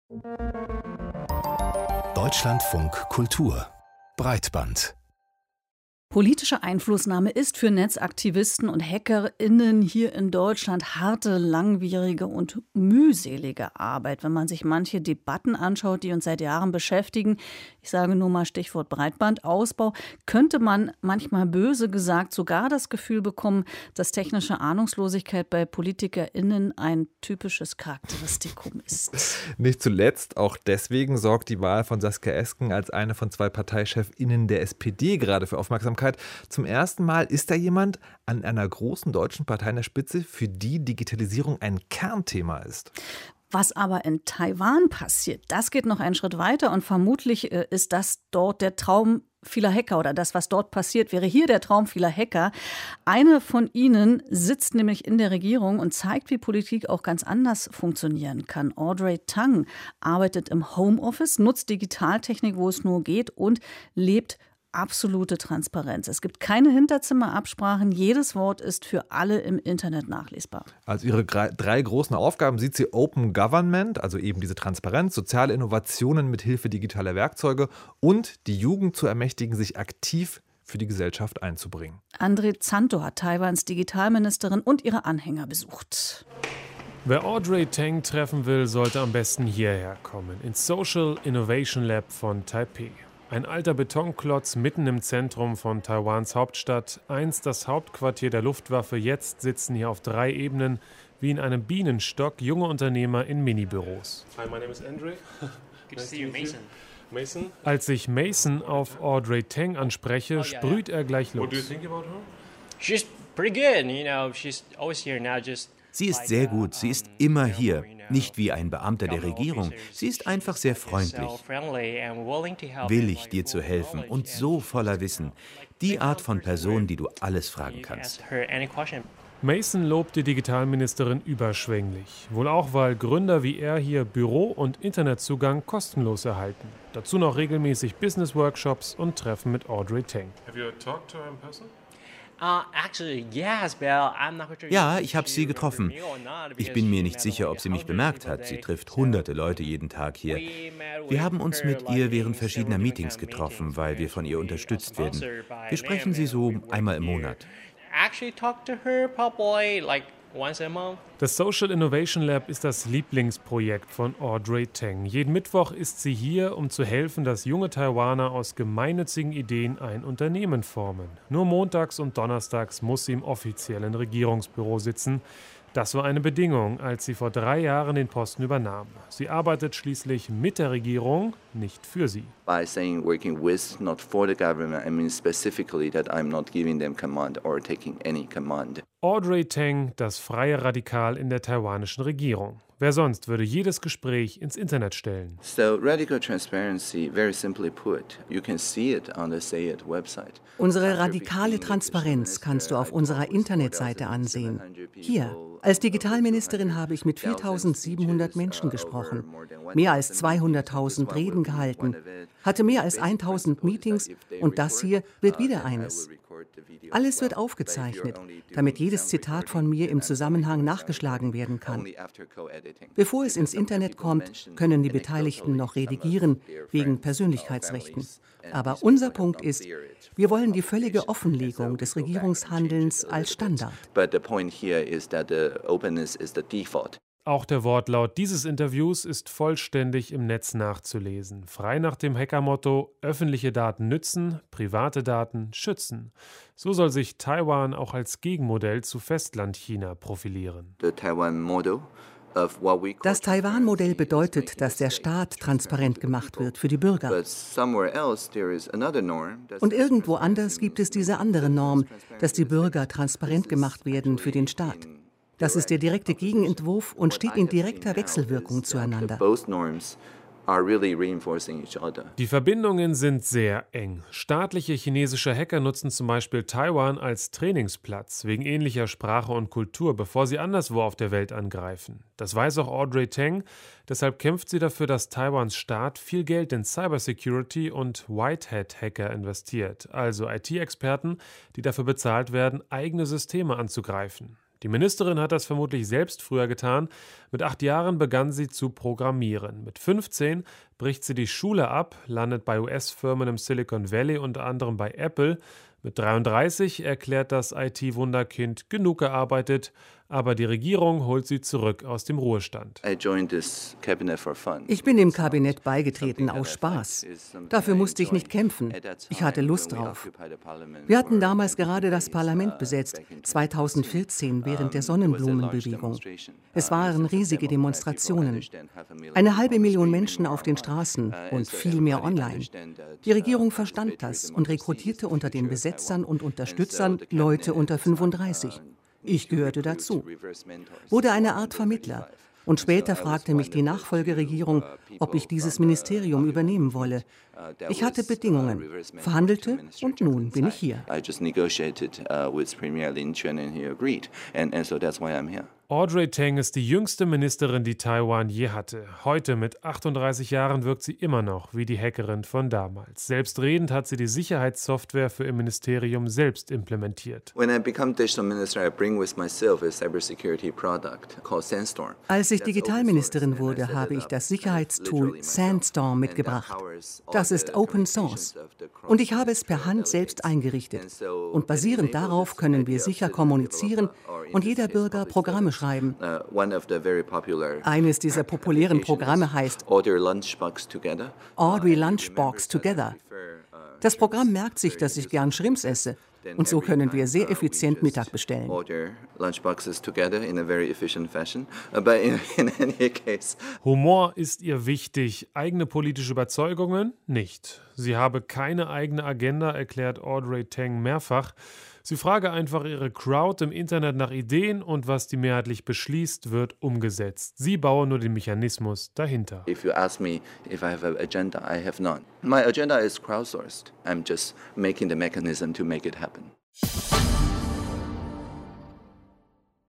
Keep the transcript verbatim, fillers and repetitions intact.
Deutschlandfunk Kultur Breitband. Politische Einflussnahme ist für Netzaktivisten und HackerInnen hier in Deutschland harte, langwierige und mühselige Arbeit. Wenn man sich manche Debatten anschaut, die uns seit Jahren beschäftigen, ich sage nur mal Stichwort Breitbandausbau, könnte man manchmal böse gesagt sogar das Gefühl bekommen, dass technische Ahnungslosigkeit bei PolitikerInnen ein typisches Charakteristikum ist. Nicht zuletzt, auch deswegen sorgt die Wahl von Saskia Esken als eine von zwei ParteichefInnen der S P D gerade für Aufmerksamkeit. Zum ersten Mal ist da jemand an einer großen deutschen Partei an der Spitze, für die Digitalisierung ein Kernthema ist. Was aber in Taiwan passiert, das geht noch einen Schritt weiter und vermutlich ist das dort der Traum vieler Hacker oder das, was dort passiert, wäre hier der Traum vieler Hacker. Eine von ihnen sitzt nämlich in der Regierung und zeigt, wie Politik auch ganz anders funktionieren kann. Audrey Tang arbeitet im Homeoffice, nutzt Digitaltechnik, wo es nur geht und lebt absolute Transparenz. Es gibt keine Hinterzimmerabsprachen. Jedes Wort ist für alle im Internet nachlesbar. Als ihre drei großen Aufgaben sieht sie Open Government, also eben diese Transparenz, soziale Innovationen mit Hilfe digitaler Werkzeuge und die Jugend zu ermächtigen, sich aktiv für die Gesellschaft einzubringen. André Zanto hat Taiwans Digitalministerin und ihre Anhänger besucht. Wer Audrey Tang treffen will, sollte am besten hierher kommen, ins Social Innovation Lab von Taipei. Ein alter Betonklotz mitten im Zentrum von Taiwans Hauptstadt, einst das Hauptquartier der Luftwaffe, jetzt sitzen hier auf drei Ebenen wie in einem Bienenstock junge Unternehmer in Minibüros. Hi, my name is Andre. Good to see you, Mason. Mason. Als ich Mason auf Audrey Tang anspreche, sprüht er gleich los. What do you think about her? She's pretty good, you know. She's always here now, just. Sie ist sehr gut, sie ist immer hier, nicht wie ein Beamter der Regierung. Sie ist einfach sehr freundlich, willig dir zu helfen und so voller Wissen. Die Art von Person, die du alles fragen kannst. Mason lobt die Digitalministerin überschwänglich. Wohl auch, weil Gründer wie er hier Büro- und Internetzugang kostenlos erhalten. Dazu noch regelmäßig Business-Workshops und Treffen mit Audrey Tang. Have you talked to her in person? Ja, ich habe sie getroffen. Ich bin mir nicht sicher, ob sie mich bemerkt hat. Sie trifft hunderte Leute jeden Tag hier. Wir haben uns mit ihr während verschiedener Meetings getroffen, weil wir von ihr unterstützt werden. Wir sprechen sie so einmal im Monat. Das Social Innovation Lab ist das Lieblingsprojekt von Audrey Tang. Jeden Mittwoch ist sie hier, um zu helfen, dass junge Taiwaner aus gemeinnützigen Ideen ein Unternehmen formen. Nur montags und donnerstags muss sie im offiziellen Regierungsbüro sitzen. Das war eine Bedingung, als sie vor drei Jahren den Posten übernahm. Sie arbeitet schließlich mit der Regierung, nicht für sie. By saying working with, not for the government, I mean specifically that I'm not giving them command or taking any command. Audrey Tang, das freie Radikal in der taiwanischen Regierung. Wer sonst würde jedes Gespräch ins Internet stellen? So radical transparency, very simply put, you can see it on the S A I D website. Unsere radikale Transparenz kannst du auf unserer Internetseite ansehen. Hier, als Digitalministerin habe ich mit viertausendsiebenhundert Menschen gesprochen, mehr als zweihunderttausend Reden gehalten, hatte mehr als tausend Meetings und das hier wird wieder eines. Alles wird aufgezeichnet, damit jedes Zitat von mir im Zusammenhang nachgeschlagen werden kann. Bevor es ins Internet kommt, können die Beteiligten noch redigieren, wegen Persönlichkeitsrechten. Aber unser Punkt ist, wir wollen die völlige Offenlegung des Regierungshandelns als Standard. Auch der Wortlaut dieses Interviews ist vollständig im Netz nachzulesen. Frei nach dem Hackermotto: öffentliche Daten nützen, private Daten schützen. So soll sich Taiwan auch als Gegenmodell zu Festlandchina profilieren. Das Taiwan-Modell bedeutet, dass der Staat transparent gemacht wird für die Bürger. Und irgendwo anders gibt es diese andere Norm, dass die Bürger transparent gemacht werden für den Staat. Das ist der direkte Gegenentwurf und steht in direkter Wechselwirkung zueinander. Die Verbindungen sind sehr eng. Staatliche chinesische Hacker nutzen zum Beispiel Taiwan als Trainingsplatz wegen ähnlicher Sprache und Kultur, bevor sie anderswo auf der Welt angreifen. Das weiß auch Audrey Tang. Deshalb kämpft sie dafür, dass Taiwans Staat viel Geld in Cybersecurity und White-Hat-Hacker investiert, also I T-Experten, die dafür bezahlt werden, eigene Systeme anzugreifen. Die Ministerin hat das vermutlich selbst früher getan. Mit acht Jahren begann sie zu programmieren. Mit fünfzehn bricht sie die Schule ab, landet bei U S-Firmen im Silicon Valley, unter anderem bei Apple. Mit dreiunddreißig erklärt das I T-Wunderkind, genug gearbeitet, aber die Regierung holt sie zurück aus dem Ruhestand. Ich bin dem Kabinett beigetreten aus Spaß. Dafür musste ich nicht kämpfen. Ich hatte Lust drauf. Wir hatten damals gerade das Parlament besetzt, zweitausendvierzehn während der Sonnenblumenbewegung. Es waren riesige Demonstrationen. Eine halbe Million Menschen auf den Straßen und viel mehr online. Die Regierung verstand das und rekrutierte unter den Besetzern und Unterstützern Leute unter fünfunddreißig. Ich gehörte dazu, wurde eine Art Vermittler. Und später fragte mich die Nachfolgeregierung, ob ich dieses Ministerium übernehmen wolle. Ich hatte Bedingungen, verhandelte und nun bin ich hier. Audrey Tang ist die jüngste Ministerin, die Taiwan je hatte. Heute mit achtunddreißig Jahren wirkt sie immer noch wie die Hackerin von damals. Selbstredend hat sie die Sicherheitssoftware für ihr Ministerium selbst implementiert. Als ich Digitalministerin wurde, habe ich das Sicherheitstool Sandstorm mitgebracht. Das ist Open Source. Und ich habe es per Hand selbst eingerichtet. Und basierend darauf können wir sicher kommunizieren und jeder Bürger Programme schreiben. Eines dieser populären Programme heißt Audrey Lunchbox Together. Das Programm merkt sich, dass ich gern Shrimps esse. Und so können wir sehr effizient Mittag bestellen. Humor ist ihr wichtig, eigene politische Überzeugungen nicht. Sie habe keine eigene Agenda, erklärt Audrey Tang mehrfach. Sie frage einfach ihre Crowd im Internet nach Ideen und was die mehrheitlich beschließt, wird umgesetzt. Sie baue nur den Mechanismus dahinter. If you ask me if I have an agenda, I have none. My agenda is crowdsourced. I'm just making the mechanism to make it happen.